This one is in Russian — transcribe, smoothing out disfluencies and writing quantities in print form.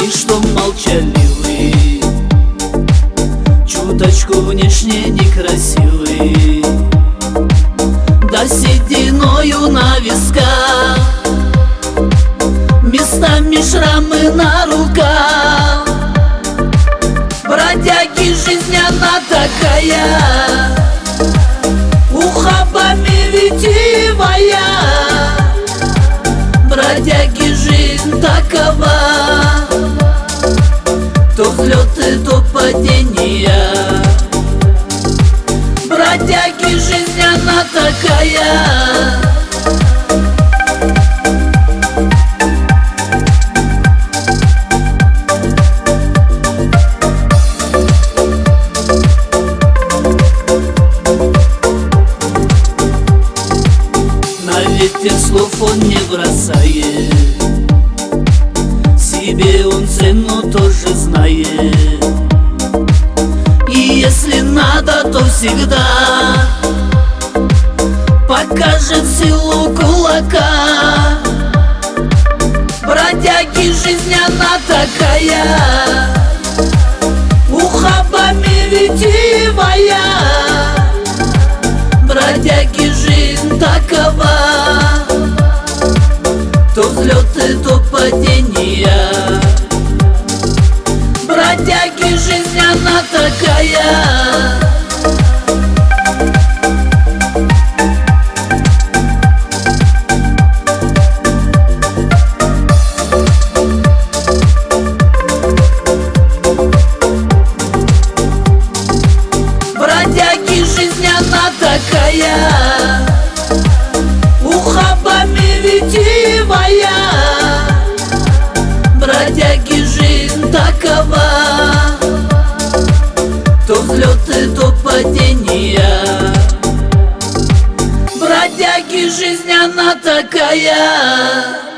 такие, что молчаливый, чуточку внешне некрасивый, да сединою на висках, местами шрамы на руках. Бродяги, жизнь она такая, ухабами витивая. Бродяги, жизнь такова, то взлеты, то падения. Бродяги, жизнь она такая. Ветер слов он не бросает, себе он цену тоже знает. И если надо, то всегда покажет силу кулака. Бродяги, жизнь она такая, ухабами витивая. Бродяги, жизнь такова, то взлеты, то падения. Бродяги, жизнь она такая. Бродяги, жизнь она такая, ухабами витивая. Бродяги, жизнь такова, то взлеты, то падения. Бродяги, жизнь она такая.